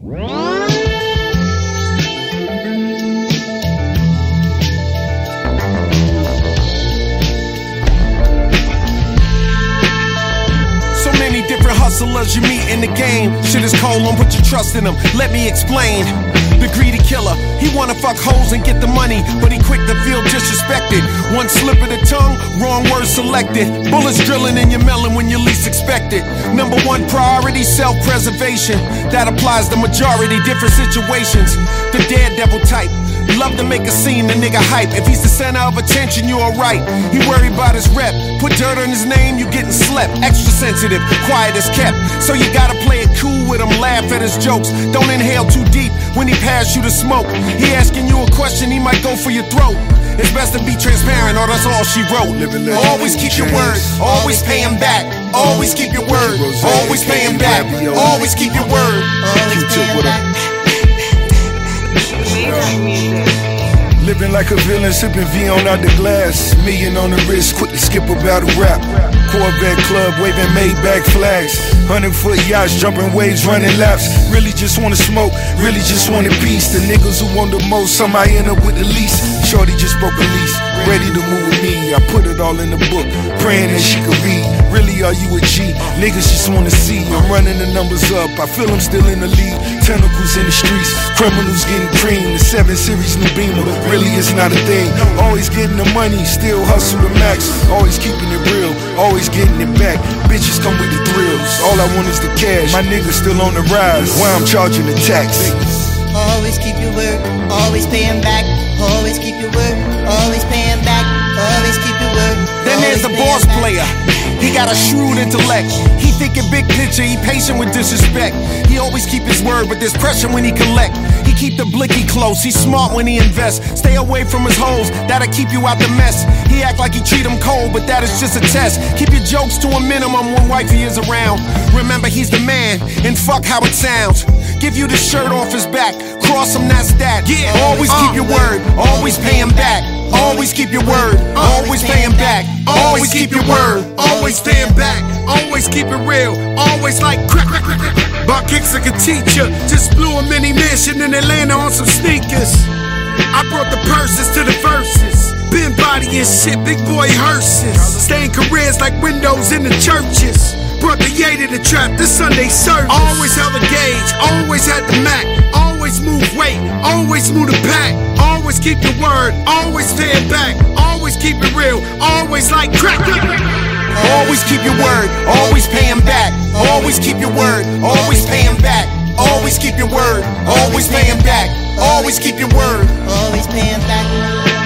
So many different hustlers you meet in the game. Shit is cold, don't put your trust in them. Let me explain. The greedy killer, he wanna fuck hoes and get the money, but he quick to feel disrespected. One slip of the tongue, wrong word selected. Bullets drilling in your melon when you least expect it. Number one priority, self-preservation. That applies to majority different situations. The daredevil type, love to make a scene, the nigga hype. If he's the center of attention, you alright. He worry about his rep. Put dirt on his name, you getting slept. Extra sensitive, quiet as kept. So you gotta play it cool with him, laugh at his jokes. Don't inhale too deep when he pass you the smoke. He asking you a question, he might go for your throat. It's best to be transparent, or that's all she wrote. Always keep your word, always pay him back. Always keep your word, always pay him back. Always keep your word. Living like a villain, sipping V on out the glass. Million on the wrist, quick to skip a battle rap. Corvette club, waving Maybach flags. 100-foot yachts, jumping waves, running laps. Really just wanna smoke, really just want a piece. The niggas who want the most, some I end up with the least. Shorty just broke a lease, ready to move with me. I put it all in the book, praying that she could read. Really, are you a G? Niggas just wanna see. I'm running the numbers up, I feel I'm still in the lead. Tentacles in the streets, criminals getting cream. The 7 Series new Beamer, really it's not a thing. Always getting the money, still hustle the max. Always keeping it real, always getting it back. Bitches come with the thrills, all I want is the cash. My niggas still on the rise, why I'm charging the tax. Always keep your word, always pay him back. Always keep your word, always pay him back. Always keep your word. Then there's the boss player. He got a shrewd intellect. He thinking big picture, he patient with disrespect. He always keep his word, but there's pressure when he collect. He keep the blicky close, he's smart when he invests. Stay away from his hoes, that'll keep you out the mess. He act like he treat him cold, but that is just a test. Keep your jokes to a minimum when wifey is around. Remember he's the man, and fuck how it sounds. Give you the shirt off his back, cross him, that's that. Yeah. Always keep your word, always pay him back. Always keep your word, always pay him back. Always keep your word, always pay him back. Always keep it real, always like crack. Buck kicks like a teacher, just blew a mini mansion in Atlanta on some sneakers. I brought the purses to the verses. Been bodying shit, big boy hearses. Staying careers like windows in the churches. Brought the yay to the trap, this Sunday service. Always held a gauge, always had the Mac. Always move weight, always move the pack. Always keep your word, always pay it back. Always keep it real, always like crack. Always keep your word, always pay him back. Always keep your word, always pay him back. Always keep your word, always pay him back. Always keep your word, always pay him back.